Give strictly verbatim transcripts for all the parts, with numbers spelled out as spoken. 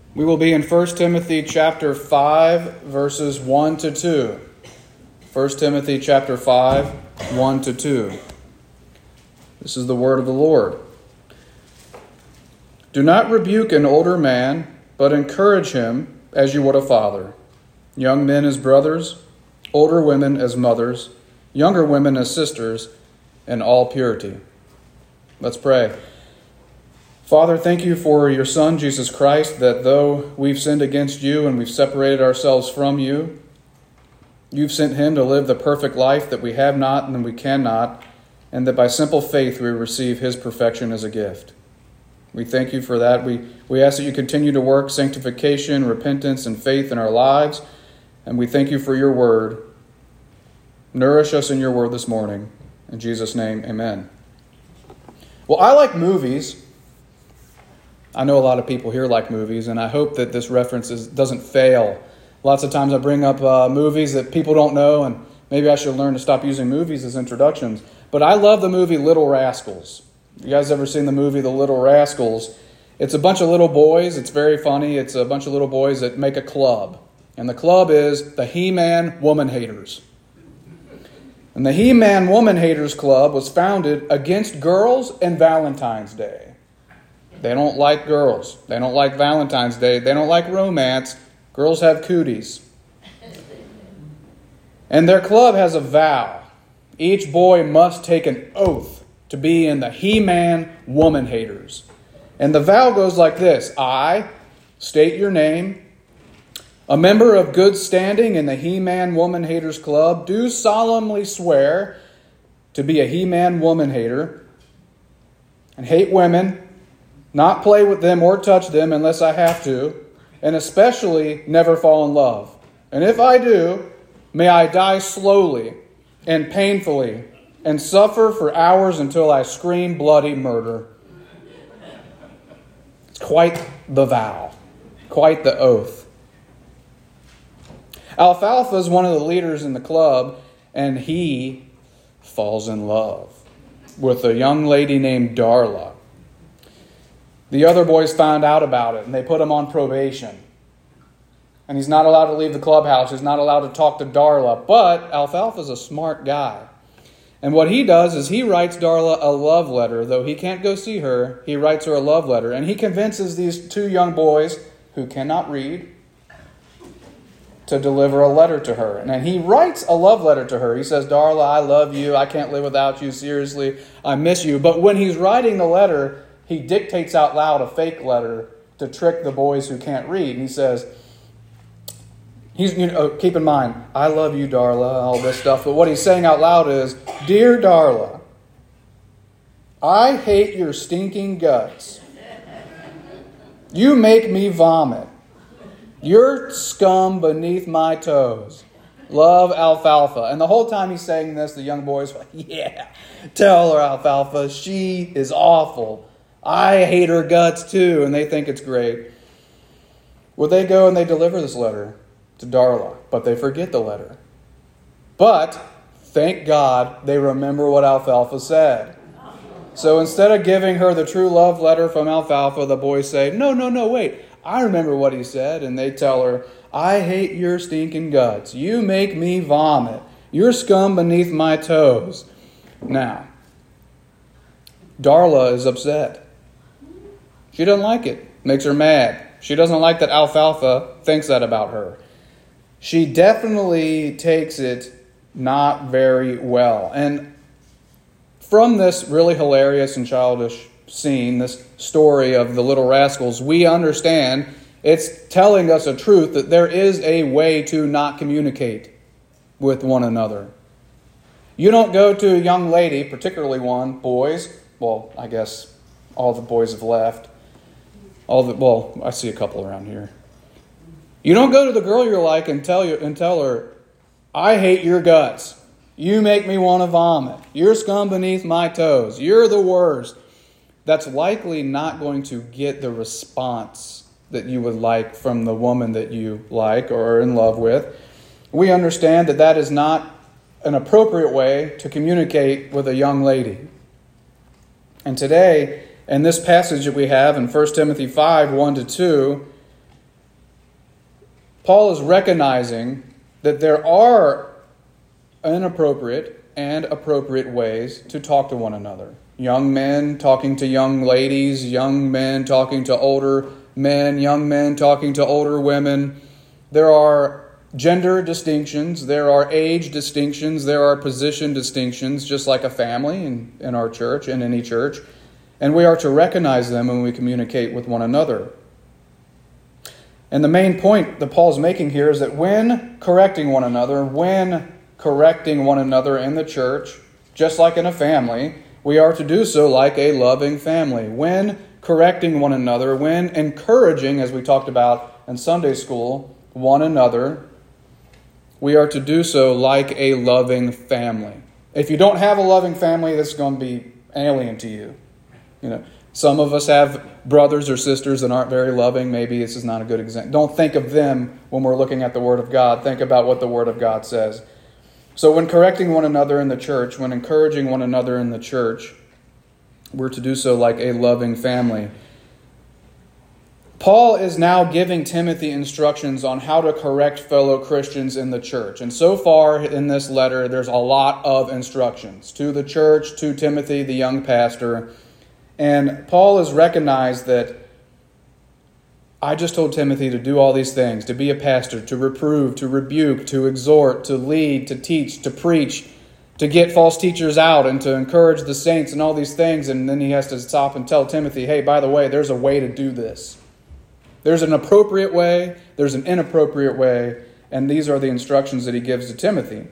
We will be in First Timothy chapter five, verses one to two. First Timothy chapter five, one to two. This is the word of the Lord. Do not rebuke an older man, but encourage him as you would a father. Young men as brothers, older women as mothers, younger women as sisters, in all purity. Let's pray. Father, thank you for your Son, Jesus Christ, that though we've sinned against you and we've separated ourselves from you, you've sent him to live the perfect life that we have not and we cannot, and that by simple faith we receive his perfection as a gift. We thank you for that. We, we ask that you continue to work sanctification, repentance, and faith in our lives, and we thank you for your word. Nourish us in your word this morning. In Jesus' name, amen. Well, I like movies. I know a lot of people here like movies, and I hope that this reference is, doesn't fail. Lots of times I bring up uh, movies that people don't know, and maybe I should learn to stop using movies as introductions. But I love the movie Little Rascals. You guys ever seen the movie The Little Rascals? It's a bunch of little boys. It's very funny. It's a bunch of little boys that make a club. And the club is the He-Man Woman Haters. And the He-Man Woman Haters Club was founded against girls and Valentine's Day. They don't like girls. They don't like Valentine's Day. They don't like romance. Girls have cooties. And their club has a vow. Each boy must take an oath to be in the He-Man Woman Haters. And the vow goes like this. I, state your name, a member of good standing in the He-Man Woman Haters Club, do solemnly swear to be a He-Man Woman Hater and hate women, not play with them or touch them unless I have to, and especially never fall in love. And if I do, may I die slowly and painfully and suffer for hours until I scream bloody murder. It's quite the vow, quite the oath. Alfalfa is one of the leaders in the club, and he falls in love with a young lady named Darla. The other boys found out about it, and they put him on probation. And he's not allowed to leave the clubhouse. He's not allowed to talk to Darla. But Alfalfa's a smart guy. And what he does is he writes Darla a love letter. Though he can't go see her, he writes her a love letter. And he convinces these two young boys, who cannot read, to deliver a letter to her. And then he writes a love letter to her. He says, Darla, I love you. I can't live without you. Seriously, I miss you. But when he's writing the letter, he dictates out loud a fake letter to trick the boys who can't read. And he says, he's, you know, keep in mind, I love you, Darla, all this stuff. But what he's saying out loud is, Dear Darla, I hate your stinking guts. You make me vomit. You're scum beneath my toes. Love, Alfalfa. And the whole time he's saying this, the young boys are like, yeah, tell her, Alfalfa, she is awful. I hate her guts too, and they think it's great. Well, they go and they deliver this letter to Darla, but they forget the letter. But, thank God, they remember what Alfalfa said. So instead of giving her the true love letter from Alfalfa, the boys say, no, no, no, wait, I remember what he said. And they tell her, I hate your stinking guts. You make me vomit. You're scum beneath my toes. Now, Darla is upset. She doesn't like it. Makes her mad. She doesn't like that Alfalfa thinks that about her. She definitely takes it not very well. And from this really hilarious and childish scene, this story of the Little Rascals, we understand it's telling us a truth that there is a way to not communicate with one another. You don't go to a young lady, particularly one, boys, well, I guess all the boys have left. All the well, I see a couple around here. You don't go to the girl you're like and tell you and tell her, I hate your guts. You make me want to vomit. You're scum beneath my toes. You're the worst. That's likely not going to get the response that you would like from the woman that you like or are in love with. We understand that that is not an appropriate way to communicate with a young lady. And today, in this passage that we have in First Timothy five, one to two, Paul is recognizing that there are inappropriate and appropriate ways to talk to one another. Young men talking to young ladies, young men talking to older men, young men talking to older women. There are gender distinctions, there are age distinctions, there are position distinctions, just like a family in, in our church, in any church. And we are to recognize them when we communicate with one another. And the main point that Paul is making here is that when correcting one another, when correcting one another in the church, just like in a family, we are to do so like a loving family. When correcting one another, when encouraging, as we talked about in Sunday school, one another, we are to do so like a loving family. If you don't have a loving family, this is going to be alien to you. You know, some of us have brothers or sisters that aren't very loving. Maybe this is not a good example. Don't think of them when we're looking at the Word of God. Think about what the Word of God says. So when correcting one another in the church, when encouraging one another in the church, we're to do so like a loving family. Paul is now giving Timothy instructions on how to correct fellow Christians in the church. And so far in this letter, there's a lot of instructions to the church, to Timothy, the young pastor. And Paul has recognized that I just told Timothy to do all these things, to be a pastor, to reprove, to rebuke, to exhort, to lead, to teach, to preach, to get false teachers out, and to encourage the saints and all these things. And then he has to stop and tell Timothy, hey, by the way, there's a way to do this. There's an appropriate way, there's an inappropriate way, and these are the instructions that he gives to Timothy.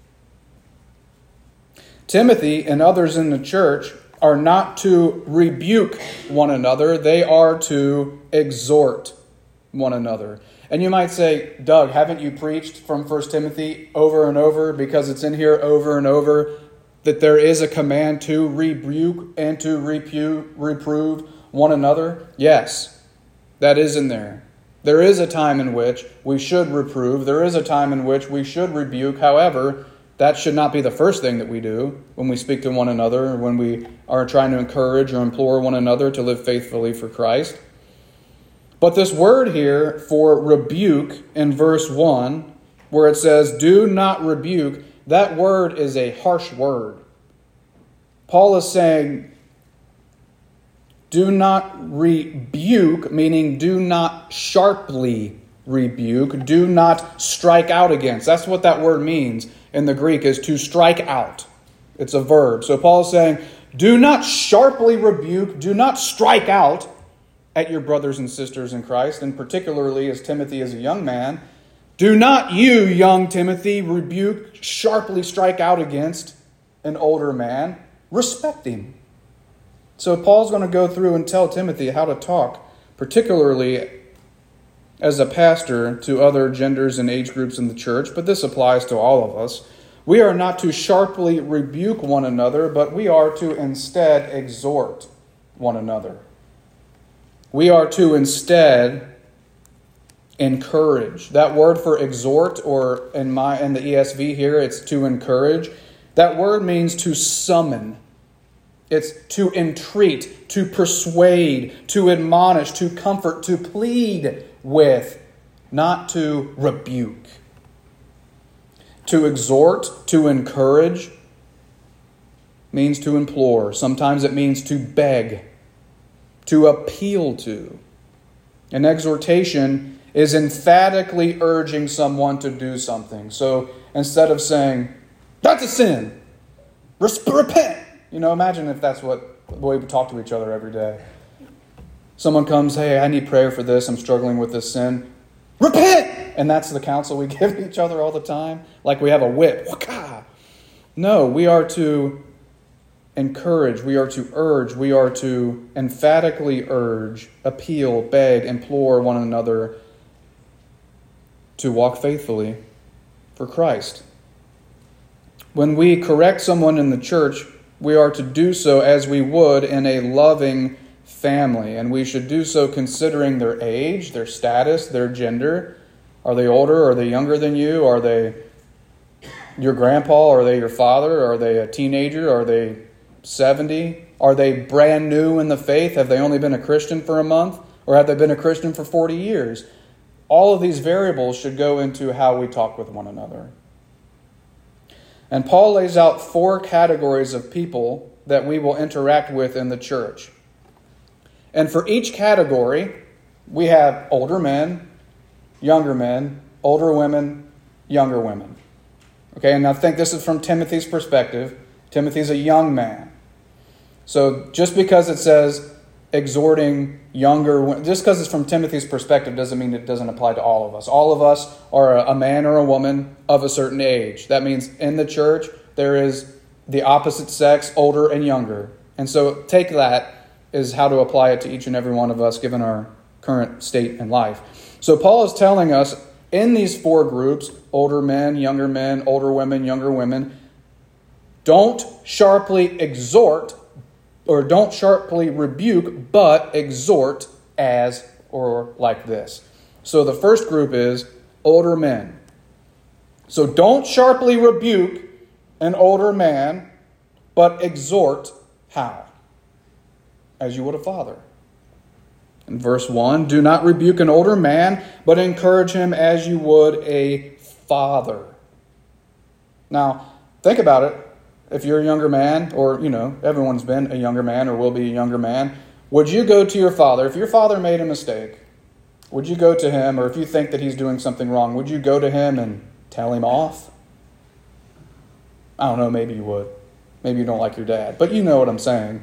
Timothy and others in the church are not to rebuke one another, they are to exhort one another. And you might say, Doug, haven't you preached from First Timothy over and over, because it's in here over and over, that there is a command to rebuke and to repu- reprove one another? Yes, that is in there. There is a time in which we should reprove. There is a time in which we should rebuke. However, that should not be the first thing that we do when we speak to one another, or when we are trying to encourage or implore one another to live faithfully for Christ. But this word here for rebuke in verse one, where it says, do not rebuke, that word is a harsh word. Paul is saying, do not rebuke, meaning do not sharply rebuke, do not strike out against. That's what that word means in the Greek, is to strike out. It's a verb. So Paul is saying, do not sharply rebuke, do not strike out at your brothers and sisters in Christ, and particularly as Timothy is a young man, do not you, young Timothy, rebuke, sharply strike out against an older man. Respect him. So Paul's going to go through and tell Timothy how to talk, particularly as a pastor, to other genders and age groups in the church, but this applies to all of us. We are not to sharply rebuke one another, but we are to instead exhort one another. We are to instead encourage. That word for exhort, or in my in the E S V here, it's to encourage. That word means to summon. It's to entreat, to persuade, to admonish, to comfort, to plead with, not to rebuke. To exhort, to encourage, means to implore. Sometimes it means to beg, to appeal to. An exhortation is emphatically urging someone to do something. So instead of saying, that's a sin, repent. You know, imagine if that's what the way we talk to each other every day. Someone comes, hey, I need prayer for this. I'm struggling with this sin. Repent! And that's the counsel we give each other all the time. Like we have a whip. Waka! No, we are to encourage. We are to urge. We are to emphatically urge, appeal, beg, implore one another to walk faithfully for Christ. When we correct someone in the church, we are to do so as we would in a loving family. And we should do so considering their age, their status, their gender. Are they older? Are they younger than you? Are they your grandpa? Are they your father? Are they a teenager? Are they seventy? Are they brand new in the faith? Have they only been a Christian for a month? Or have they been a Christian for forty years? All of these variables should go into how we talk with one another. And Paul lays out four categories of people that we will interact with in the church. And for each category, we have older men, younger men, older women, younger women. Okay, and I think this is from Timothy's perspective. Timothy's a young man. So just because it says exhorting younger, just because it's from Timothy's perspective doesn't mean it doesn't apply to all of us. All of us are a man or a woman of a certain age. That means in the church there is the opposite sex, older and younger. And so take that as how to apply it to each and every one of us given our current state in life. So Paul is telling us in these four groups, older men, younger men, older women, younger women, don't sharply exhort or don't sharply rebuke, but exhort as or like this. So the first group is older men. So don't sharply rebuke an older man, but exhort how? As you would a father. In verse one, do not rebuke an older man, but encourage him as you would a father. Now, think about it. If you're a younger man, or, you know, everyone's been a younger man or will be a younger man, would you go to your father? If your father made a mistake, would you go to him, or if you think that he's doing something wrong, would you go to him and tell him off? I don't know, maybe you would. Maybe you don't like your dad, but you know what I'm saying.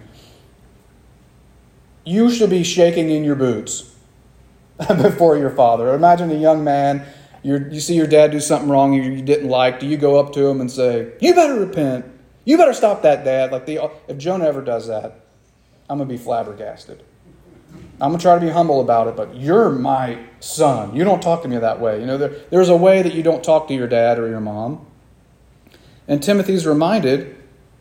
You should be shaking in your boots before your father. Imagine a young man, you're, you see your dad do something wrong you, you didn't like. Do you go up to him and say, you better repent? You better stop that, Dad. Like the, if Jonah ever does that, I'm going to be flabbergasted. I'm going to try to be humble about it, but you're my son. You don't talk to me that way. You know, there, there's a way that you don't talk to your dad or your mom. And Timothy's reminded,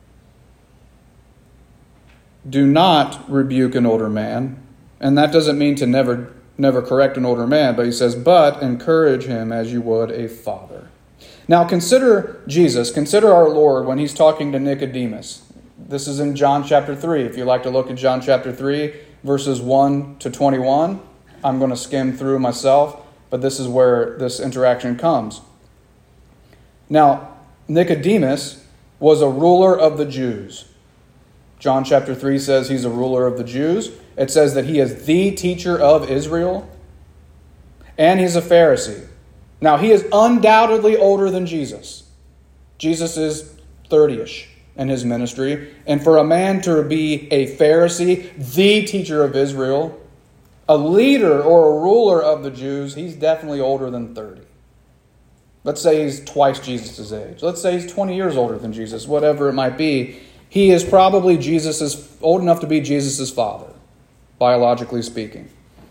do not rebuke an older man. And that doesn't mean to never, never correct an older man, but he says, but encourage him as you would a father. Now consider Jesus, consider our Lord when he's talking to Nicodemus. This is in John chapter three. If you'd like to look at John chapter three, verses one to twenty-one, I'm going to skim through myself, but this is where this interaction comes. Now, Nicodemus was a ruler of the Jews. John chapter three says he's a ruler of the Jews. It says that he is the teacher of Israel, and he's a Pharisee. Now, he is undoubtedly older than Jesus. Jesus is thirty-ish in his ministry. And for a man to be a Pharisee, the teacher of Israel, a leader or a ruler of the Jews, he's definitely older than thirty. Let's say he's twice Jesus' age. Let's say he's twenty years older than Jesus, whatever it might be. He is probably Jesus's, old enough to be Jesus' father, biologically speaking.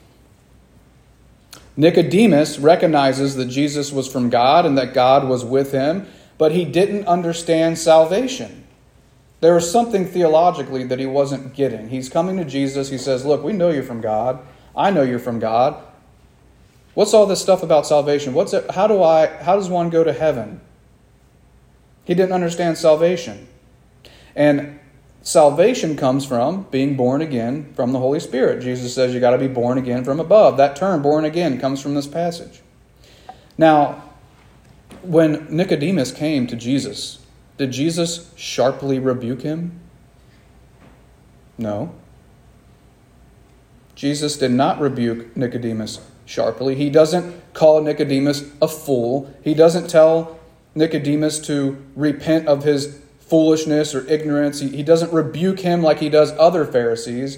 Nicodemus recognizes that Jesus was from God and that God was with him, but he didn't understand salvation. There was something theologically that he wasn't getting. He's coming to Jesus. He says, look, we know you're from God. I know you're from God. What's all this stuff about salvation? What's it? How do I, how does one go to heaven? He didn't understand salvation. And salvation comes from being born again from the Holy Spirit. Jesus says you got to be born again from above. That term, born again, comes from this passage. Now, when Nicodemus came to Jesus, did Jesus sharply rebuke him? No. Jesus did not rebuke Nicodemus sharply. He doesn't call Nicodemus a fool. He doesn't tell Nicodemus to repent of his foolishness or ignorance. He, he doesn't rebuke him like he does other Pharisees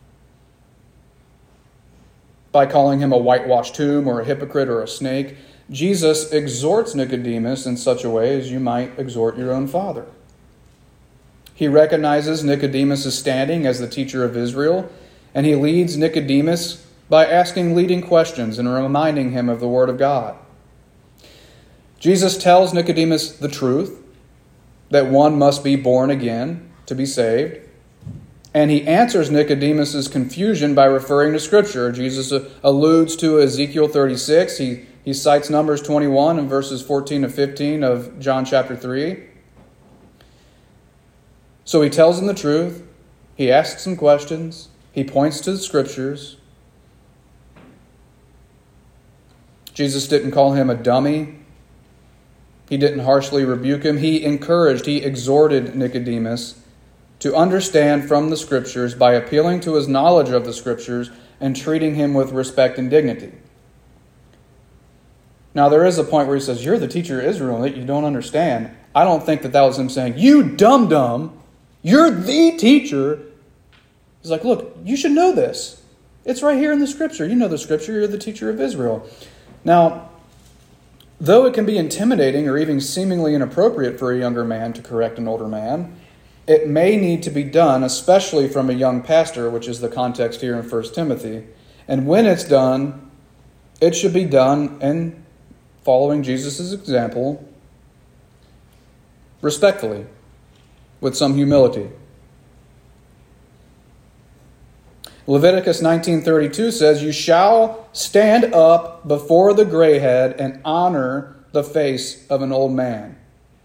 by calling him a whitewashed tomb or a hypocrite or a snake. Jesus exhorts Nicodemus in such a way as you might exhort your own father. He recognizes Nicodemus' standing as the teacher of Israel, and he leads Nicodemus by asking leading questions and reminding him of the Word of God. Jesus tells Nicodemus the truth, that one must be born again to be saved. And he answers Nicodemus' confusion by referring to Scripture. Jesus alludes to Ezekiel thirty-six. He, he cites Numbers twenty-one and verses fourteen to fifteen of John chapter three. So he tells him the truth. He asks some questions. He points to the Scriptures. Jesus didn't call him a dummy. He didn't harshly rebuke him. He encouraged, he exhorted Nicodemus to understand from the Scriptures by appealing to his knowledge of the Scriptures and treating him with respect and dignity. Now, there is a point where he says, you're the teacher of Israel that you don't understand. I don't think that that was him saying, you dum-dum, you're the teacher. He's like, look, you should know this. It's right here in the Scripture. You know the Scripture. You're the teacher of Israel. Now, though it can be intimidating or even seemingly inappropriate for a younger man to correct an older man, it may need to be done, especially from a young pastor, which is the context here in First Timothy. And when it's done, it should be done in following Jesus' example respectfully, with some humility. Leviticus nineteen thirty-two says, you shall stand up before the gray head and honor the face of an old man.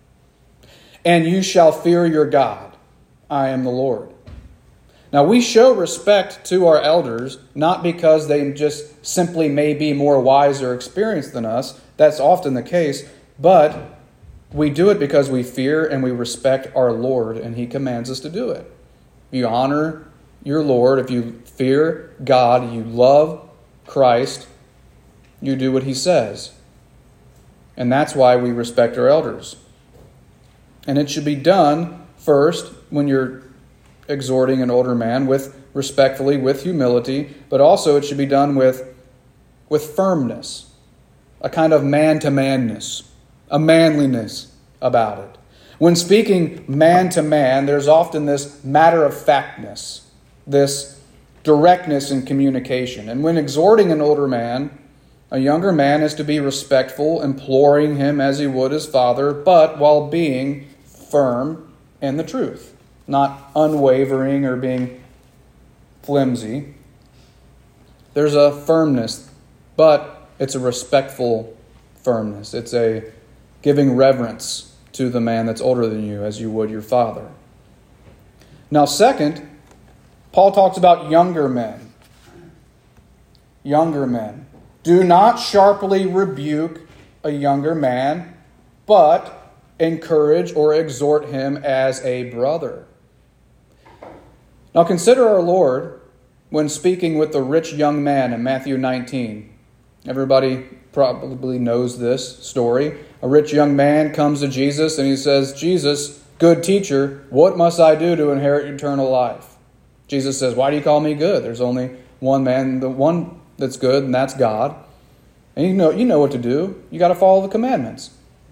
And you shall fear your God. I am the Lord. Now we show respect to our elders, not because they just simply may be more wise or experienced than us. That's often the case. But we do it because we fear and we respect our Lord, and He commands us to do it. You honor your Lord, if you fear God, you love Christ, you do what He says. And that's why we respect our elders. And it should be done first when you're exhorting an older man, with respectfully, with humility, but also it should be done with, with firmness, a kind of man-to-manness, a manliness about it. When speaking man-to-man, there's often this matter-of-factness, this directness in communication. And when exhorting an older man, a younger man is to be respectful, imploring him as he would his father, but while being firm in the truth, not unwavering or being flimsy. There's a firmness, but it's a respectful firmness. It's a giving reverence to the man that's older than you as you would your father. Now, second, Paul talks about younger men. Younger men. Do not sharply rebuke a younger man, but encourage or exhort him as a brother. Now consider our Lord when speaking with the rich young man in Matthew nineteen. Everybody probably knows this story. A rich young man comes to Jesus and he says, Jesus, good teacher, what must I do to inherit eternal life? Jesus says, why do you call me good? There's only one man, the one that's good, and that's God. And you know, you know what to do. You got to follow the commandments.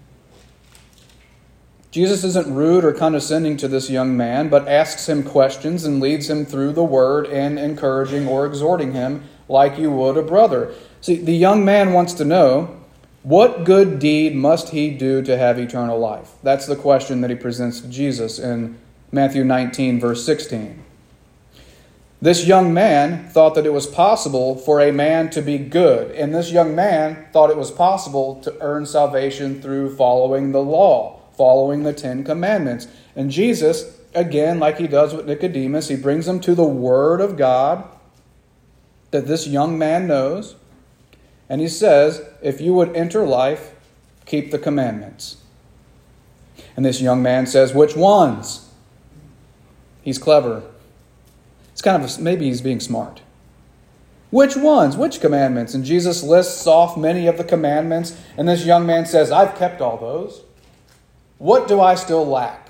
Jesus isn't rude or condescending to this young man, but asks him questions and leads him through the word in encouraging or exhorting him like you would a brother. See, the young man wants to know, what good deed must he do to have eternal life? That's the question that he presents to Jesus in Matthew nineteen, verse sixteen. This young man thought that it was possible for a man to be good, and this young man thought it was possible to earn salvation through following the law, following the Ten Commandments. And Jesus, again, like he does with Nicodemus, he brings him to the Word of God that this young man knows. And he says, if you would enter life, keep the commandments. And this young man says, which ones? He's clever. It's kind of, a, maybe he's being smart. Which ones? Which commandments? And Jesus lists off many of the commandments. And this young man says, I've kept all those. What do I still lack?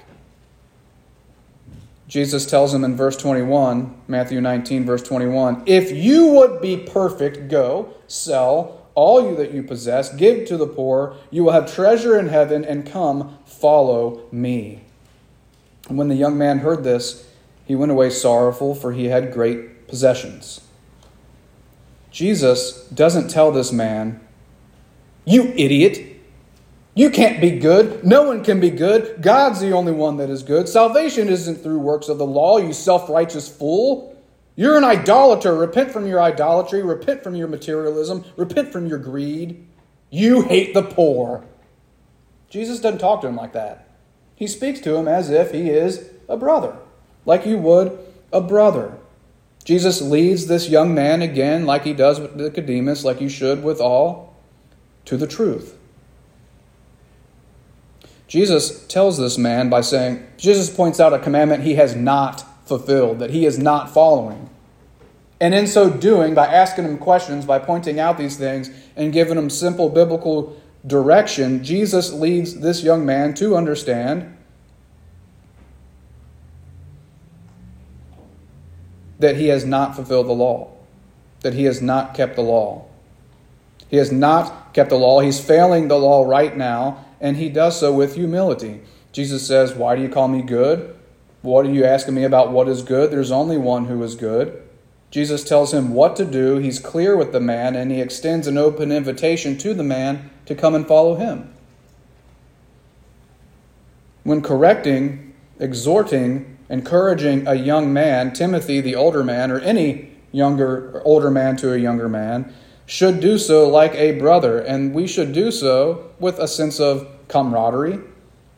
Jesus tells him in verse twenty-one, Matthew nineteen, verse twenty-one, if you would be perfect, go, sell all you that you possess, give to the poor, you will have treasure in heaven, and come, follow me. And when the young man heard this, he went away sorrowful, for he had great possessions. Jesus doesn't tell this man, you idiot, you can't be good. No one can be good. God's the only one that is good. Salvation isn't through works of the law, you self-righteous fool. You're an idolater. Repent from your idolatry. Repent from your materialism. Repent from your greed. You hate the poor. Jesus doesn't talk to him like that. He speaks to him as if he is a brother, like you would a brother. Jesus leads this young man again, like he does with Nicodemus, like you should with all. to the truth. Jesus tells this man by saying, Jesus points out a commandment he has not fulfilled, that he is not following. And in so doing, by asking him questions, by pointing out these things and giving him simple biblical direction, Jesus leads this young man to understand that he has not fulfilled the law, that he has not kept the law. He has not kept the law. He's failing the law right now, and he does so with humility. Jesus says, "Why do you call me good? What are you asking me about what is good? There's only one who is good." Jesus tells him what to do. He's clear with the man, and he extends an open invitation to the man to come and follow him. When correcting, exhorting, encouraging a young man, Timothy, the older man, or any younger or older man to a younger man, should do so like a brother, and we should do so with a sense of camaraderie. You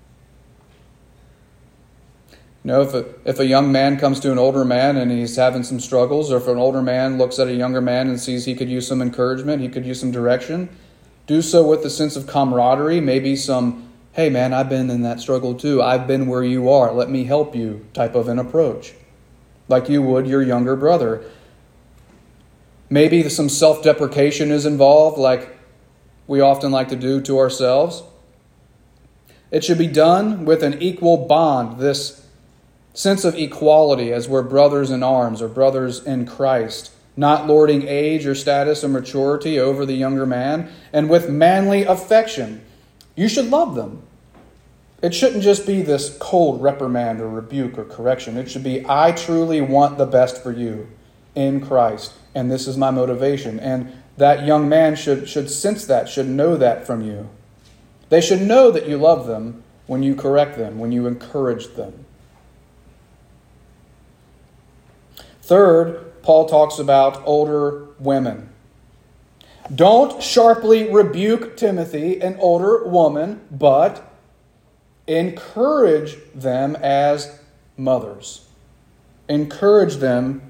know, if a, if a young man comes to an older man and he's having some struggles, or if an older man looks at a younger man and sees he could use some encouragement, he could use some direction, do so with a sense of camaraderie, maybe some, "Hey man, I've been in that struggle too. I've been where you are. Let me help you," type of an approach, like you would your younger brother. Maybe some self-deprecation is involved, like we often like to do to ourselves. It should be done with an equal bond, this sense of equality as we're brothers in arms or brothers in Christ, not lording age or status or maturity over the younger man, and with manly affection. You should love them. It shouldn't just be this cold reprimand or rebuke or correction. It should be, "I truly want the best for you in Christ, and this is my motivation." And that young man should, should sense that, should know that from you. They should know that you love them when you correct them, when you encourage them. Third, Paul talks about older women. Don't sharply rebuke Timothy, an older woman, but encourage them as mothers. Encourage them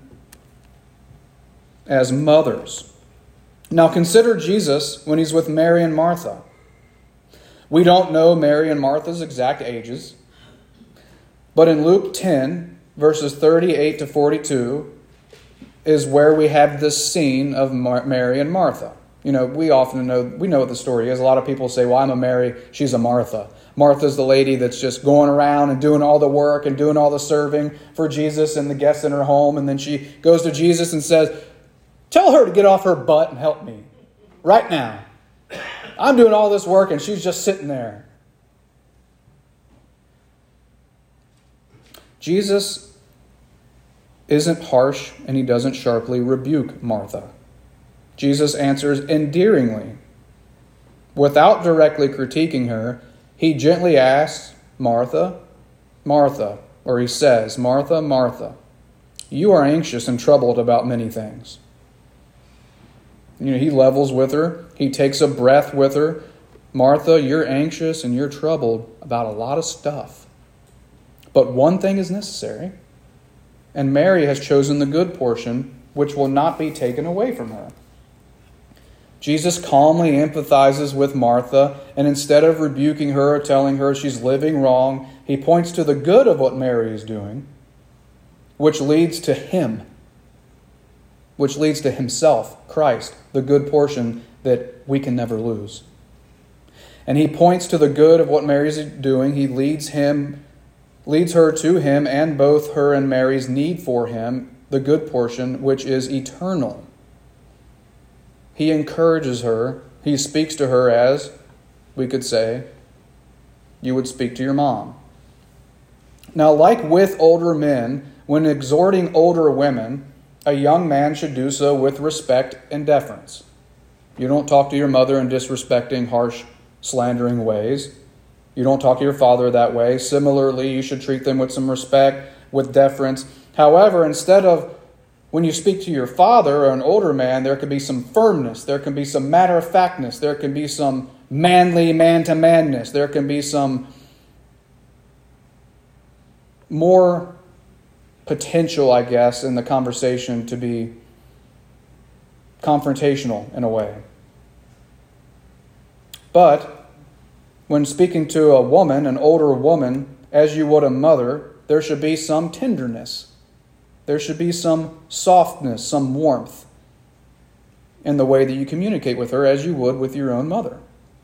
as mothers. Now consider Jesus when he's with Mary and Martha. We don't know Mary and Martha's exact ages, but in Luke ten, verses thirty-eight to forty-two, is where we have this scene of Mar- Mary and Martha. You know, we often know, we know what the story is. A lot of people say, "Well, I'm a Mary, she's a Martha." Martha's the lady that's just going around and doing all the work and doing all the serving for Jesus and the guests in her home. And then she goes to Jesus and says, "Tell her to get off her butt and help me right now. I'm doing all this work and she's just sitting there." Jesus isn't harsh and he doesn't sharply rebuke Martha. Jesus answers endearingly. Without directly critiquing her, he gently asks, "Martha, Martha," or he says, "Martha, Martha, you are anxious and troubled about many things." You know, he levels with her. He takes a breath with her. "Martha, you're anxious and you're troubled about a lot of stuff. But one thing is necessary. And Mary has chosen the good portion, which will not be taken away from her." Jesus calmly empathizes with Martha, and instead of rebuking her or telling her she's living wrong, he points to the good of what Mary is doing, which leads to him, which leads to himself, Christ, the good portion that we can never lose. And he points to the good of what Mary's doing. He leads him, leads her to him, and both her and Mary's need for him, the good portion, which is eternal. He encourages her. He speaks to her as, we could say, you would speak to your mom. Now, like with older men, when exhorting older women, a young man should do so with respect and deference. You don't talk to your mother in disrespecting, harsh, slandering ways. You don't talk to your father that way. Similarly, you should treat them with some respect, with deference. However, instead of when you speak to your father or an older man, there can be some firmness. There can be some matter-of-factness. There can be some manly man-to-manness. There can be some more potential, I guess, in the conversation to be confrontational in a way. But when speaking to a woman, an older woman, as you would a mother, there should be some tenderness. There should be some softness, some warmth in the way that you communicate with her as you would with your own mother.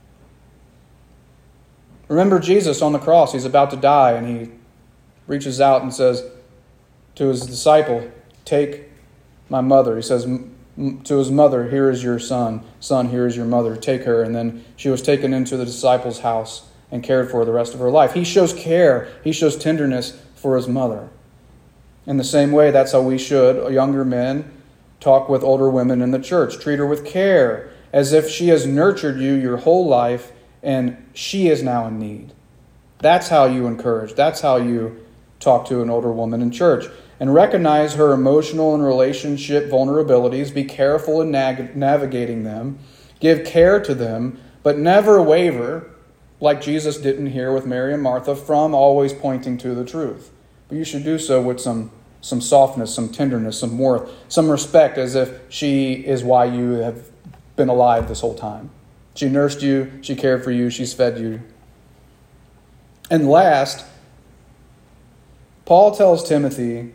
Remember Jesus on the cross. He's about to die, and he reaches out and says to his disciple, "Take my mother." He says to his mother, "Here is your son. Son, here is your mother. Take her." And then she was taken into the disciples' house and cared for the rest of her life. He shows care. He shows tenderness for his mother. In the same way, that's how we should, younger men, talk with older women in the church. Treat her with care, as if she has nurtured you your whole life and she is now in need. That's how you encourage. That's how you talk to an older woman in church. And recognize her emotional and relationship vulnerabilities. Be careful in nag- navigating them. Give care to them, but never waver, like Jesus didn't here with Mary and Martha, from always pointing to the truth. But you should do so with some, some softness, some tenderness, some warmth, some respect, as if she is why you have been alive this whole time. She nursed you, she cared for you, she's fed you. And last, Paul tells Timothy,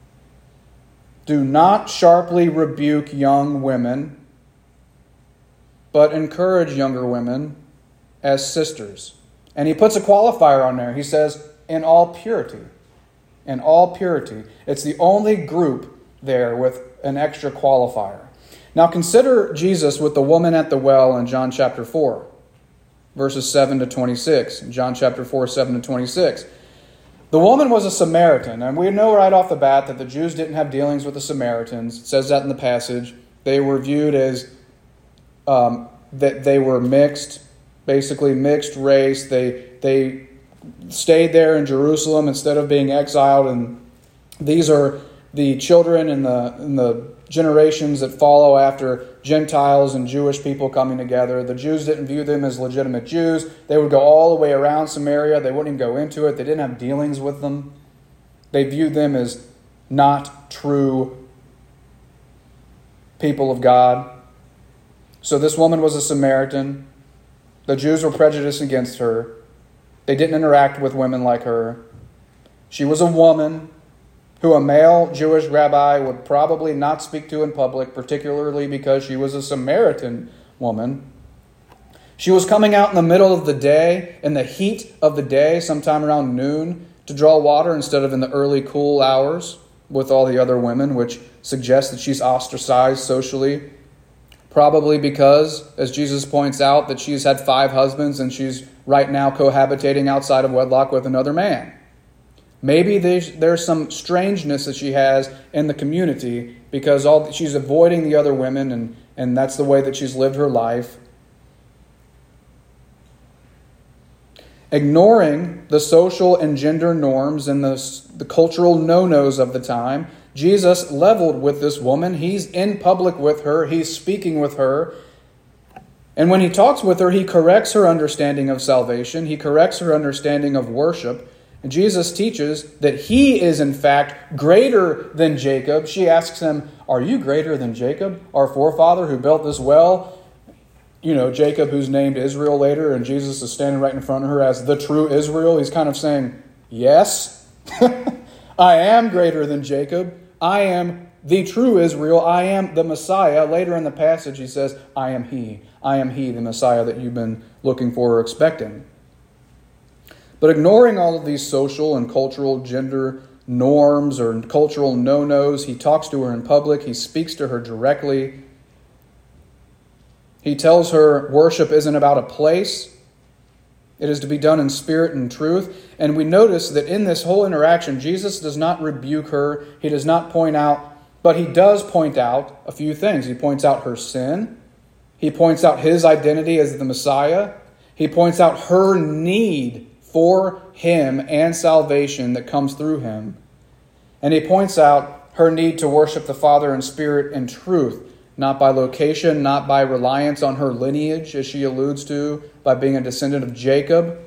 do not sharply rebuke young women, but encourage younger women as sisters. And he puts a qualifier on there. He says, in all purity. In all purity. It's the only group there with an extra qualifier. Now consider Jesus with the woman at the well in John chapter four, verses seven to twenty-six. John chapter four, seven to twenty-six. The woman was a Samaritan, and we know right off the bat that the Jews didn't have dealings with the Samaritans. It says that in the passage. They were viewed as um, that they were mixed, basically mixed race. They they stayed there in Jerusalem instead of being exiled, and these are the children in the in the generations that follow after Gentiles and Jewish people coming together. The Jews didn't view them as legitimate Jews. They would go all the way around Samaria. They wouldn't even go into it. They didn't have dealings with them. They viewed them as not true people of God. So this woman was a Samaritan. The Jews were prejudiced against her. They didn't interact with women like her. She was a woman who a male Jewish rabbi would probably not speak to in public, particularly because she was a Samaritan woman. She was coming out in the middle of the day, in the heat of the day, sometime around noon, to draw water instead of in the early cool hours with all the other women, which suggests that she's ostracized socially. Probably because, as Jesus points out, that she's had five husbands and she's right now cohabitating outside of wedlock with another man. Maybe there's, there's some strangeness that she has in the community because all she's avoiding the other women, and, and that's the way that she's lived her life. Ignoring the social and gender norms and the, the cultural no-nos of the time, Jesus leveled with this woman. He's in public with her. He's speaking with her. And when he talks with her, he corrects her understanding of salvation. He corrects her understanding of worship. And Jesus teaches that he is, in fact, greater than Jacob. She asks him, are you greater than Jacob, our forefather who built this well? You know, Jacob, who's named Israel later, and Jesus is standing right in front of her as the true Israel. He's kind of saying, yes, I am greater than Jacob. I am the true Israel. I am the Messiah. Later in the passage, he says, I am he. I am he, the Messiah that you've been looking for or expecting. But ignoring all of these social and cultural gender norms or cultural no-nos, he talks to her in public. He speaks to her directly. He tells her worship isn't about a place. It is to be done in spirit and truth. And we notice that in this whole interaction, Jesus does not rebuke her. He does not point out, but he does point out a few things. He points out her sin. He points out his identity as the Messiah. He points out her need for him and salvation that comes through him. And he points out her need to worship the Father in spirit and truth, not by location, not by reliance on her lineage, as she alludes to, by being a descendant of Jacob.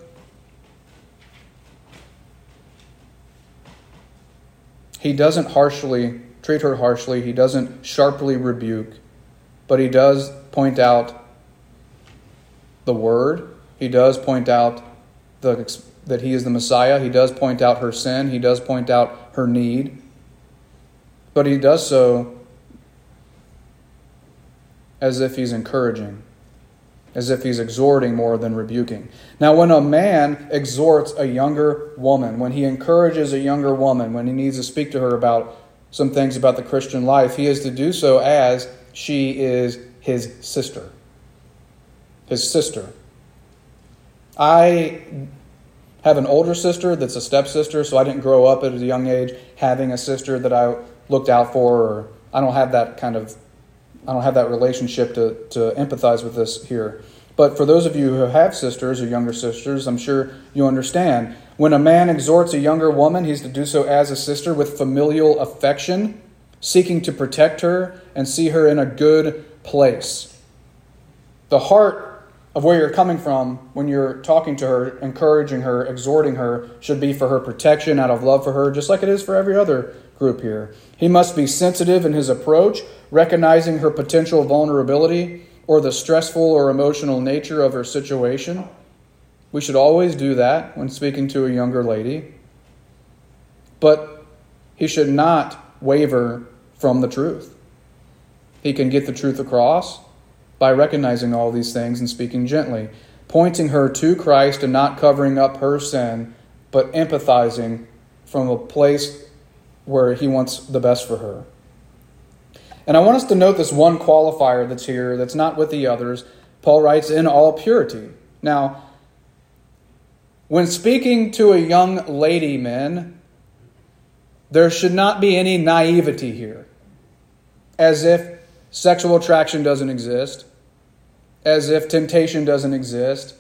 He doesn't harshly treat her harshly. He doesn't sharply rebuke, but he does point out the Word. He does point out the, that he is the Messiah. He does point out her sin. He does point out her need. But he does so as if he's encouraging, as if he's exhorting more than rebuking. Now, when a man exhorts a younger woman, when he encourages a younger woman, when he needs to speak to her about some things about the Christian life, he is to do so as she is his sister. His sister. I have an older sister that's a stepsister, so I didn't grow up at a young age having a sister that I looked out for, or I don't have that kind of, I don't have that relationship to, to empathize with this here. But for those of you who have sisters or younger sisters, I'm sure you understand. When a man exhorts a younger woman, he's to do so as a sister with familial affection, seeking to protect her and see her in a good place. The heart of where you're coming from when you're talking to her, encouraging her, exhorting her, should be for her protection, out of love for her, just like it is for every other group here. He must be sensitive in his approach, recognizing her potential vulnerability or the stressful or emotional nature of her situation. We should always do that when speaking to a younger lady. But he should not waver from the truth. He can get the truth across by recognizing all these things and speaking gently, pointing her to Christ and not covering up her sin, but empathizing from a place where he wants the best for her. And I want us to note this one qualifier that's here that's not with the others. Paul writes, in all purity. Now, when speaking to a young lady, men, there should not be any naivety here, as if sexual attraction doesn't exist, as if temptation doesn't exist.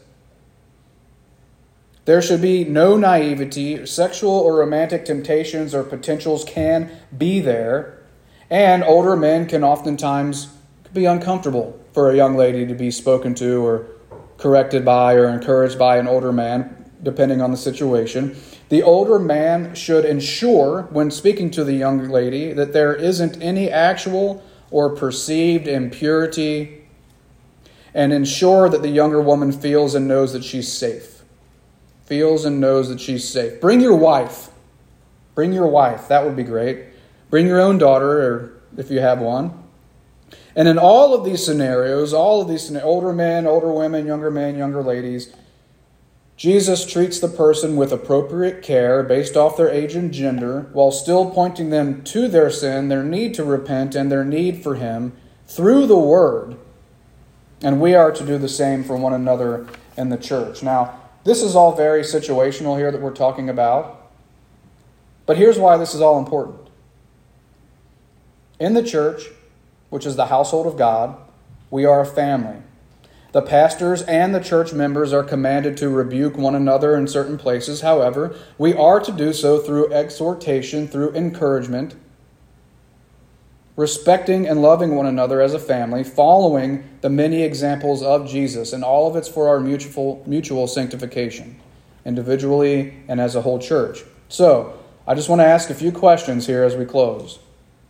There should be no naivety. Sexual or romantic temptations or potentials can be there, and older men can oftentimes be uncomfortable for a young lady to be spoken to or corrected by or encouraged by an older man, depending on the situation. The older man should ensure, when speaking to the young lady, that there isn't any actual or perceived impurity, and ensure that the younger woman feels and knows that she's safe. Feels and knows that she's safe. Bring your wife. Bring your wife. That would be great. Bring your own daughter, or if you have one. And in all of these scenarios, all of these scenarios, older men, older women, younger men, younger ladies, Jesus treats the person with appropriate care based off their age and gender, while still pointing them to their sin, their need to repent, and their need for Him through the Word. And we are to do the same for one another in the church. Now, this is all very situational here that we're talking about. But here's why this is all important. In the church, which is the household of God, we are a family. The pastors and the church members are commanded to rebuke one another in certain places. However, we are to do so through exhortation, through encouragement, respecting and loving one another as a family, following the many examples of Jesus, and all of it's for our mutual mutual sanctification, individually and as a whole church. So, I just want to ask a few questions here as we close.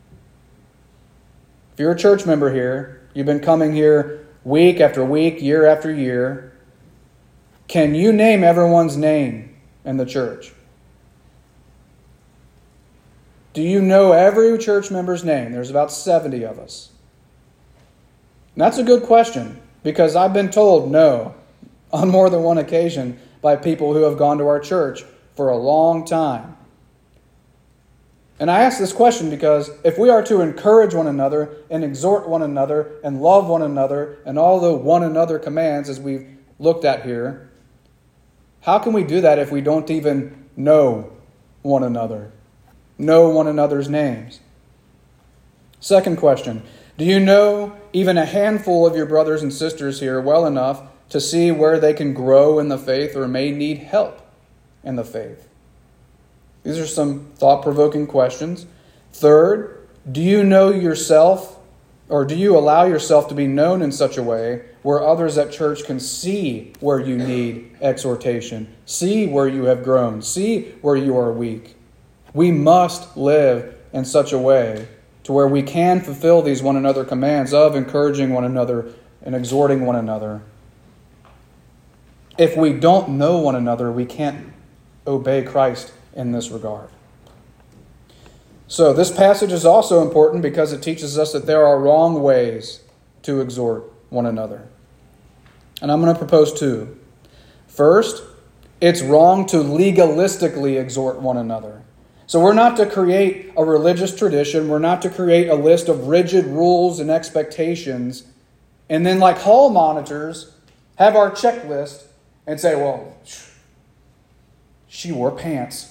If you're a church member here, you've been coming here week after week, year after year, can you name everyone's name in the church? Do you know every church member's name? There's about seventy of us. And that's a good question, because I've been told no on more than one occasion by people who have gone to our church for a long time. And I ask this question because if we are to encourage one another and exhort one another and love one another and all the one another commands as we've looked at here, how can we do that if we don't even know one another? Know one another's names? Second question, do you know even a handful of your brothers and sisters here well enough to see where they can grow in the faith or may need help in the faith? These are some thought-provoking questions. Third, do you know yourself, or do you allow yourself to be known in such a way where others at church can see where you need exhortation, see where you have grown, see where you are weak? We must live in such a way to where we can fulfill these one another commands of encouraging one another and exhorting one another. If we don't know one another, we can't obey Christ in this regard. So this passage is also important because it teaches us that there are wrong ways to exhort one another. And I'm going to propose two. First, it's wrong to legalistically exhort one another. So we're not to create a religious tradition. We're not to create a list of rigid rules and expectations. And then like hall monitors, have our checklist and say, well, she wore pants.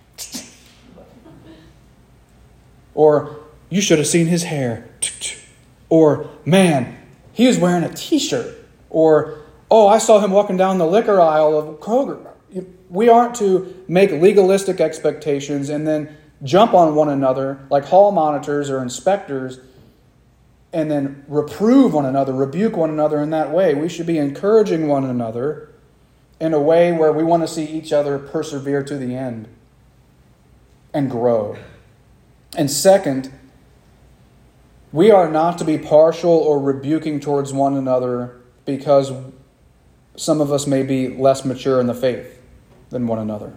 Or, you should have seen his hair. Or, man, he was wearing a t-shirt. Or, oh, I saw him walking down the liquor aisle of Kroger. We aren't to make legalistic expectations and then jump on one another like hall monitors or inspectors and then reprove one another, rebuke one another in that way. We should be encouraging one another in a way where we want to see each other persevere to the end and grow. And second, we are not to be partial or rebuking towards one another because some of us may be less mature in the faith than one another.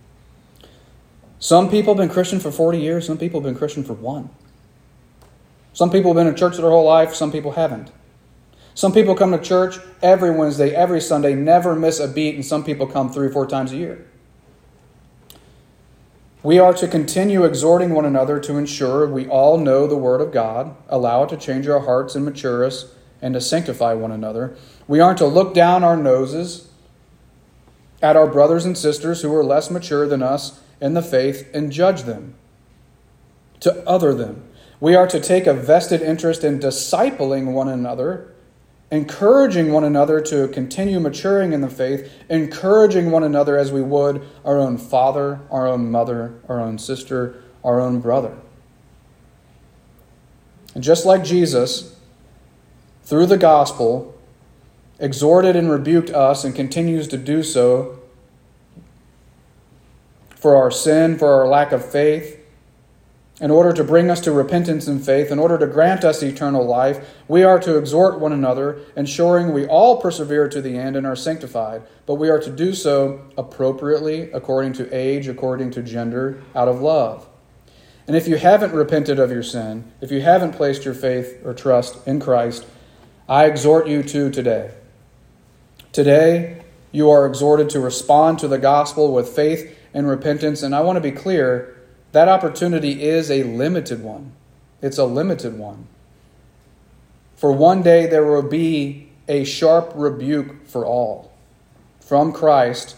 Some people have been Christian for forty years. Some people have been Christian for one. Some people have been in church their whole life. Some people haven't. Some people come to church every Wednesday, every Sunday, never miss a beat, and some people come three or four times a year. We are to continue exhorting one another to ensure we all know the Word of God, allow it to change our hearts and mature us, and to sanctify one another. We aren't to look down our noses at our brothers and sisters who are less mature than us in the faith and judge them, to other them. We are to take a vested interest in discipling one another, encouraging one another to continue maturing in the faith, encouraging one another as we would our own father, our own mother, our own sister, our own brother. And just like Jesus, through the gospel, exhorted and rebuked us and continues to do so for our sin, for our lack of faith, in order to bring us to repentance and faith, in order to grant us eternal life, we are to exhort one another, ensuring we all persevere to the end and are sanctified. But we are to do so appropriately, according to age, according to gender, out of love. And if you haven't repented of your sin, if you haven't placed your faith or trust in Christ, I exhort you to today. Today, you are exhorted to respond to the gospel with faith and repentance. And I want to be clear, that opportunity is a limited one. It's a limited one. For one day there will be a sharp rebuke for all from Christ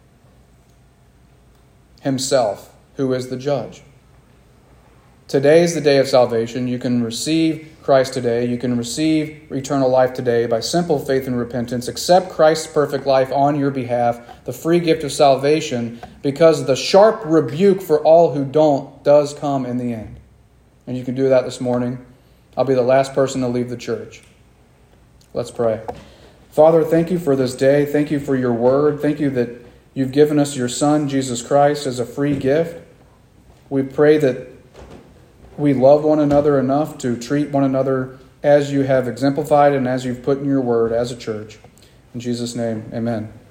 himself, who is the judge. Today is the day of salvation. You can receive Christ today. You can receive eternal life today by simple faith and repentance. Accept Christ's perfect life on your behalf, the free gift of salvation, because the sharp rebuke for all who don't does come in the end. And you can do that this morning. I'll be the last person to leave the church. Let's pray. Father, thank you for this day. Thank you for your word. Thank you that you've given us your Son, Jesus Christ, as a free gift. We pray that we love one another enough to treat one another as you have exemplified and as you've put in your word as a church. In Jesus' name, amen.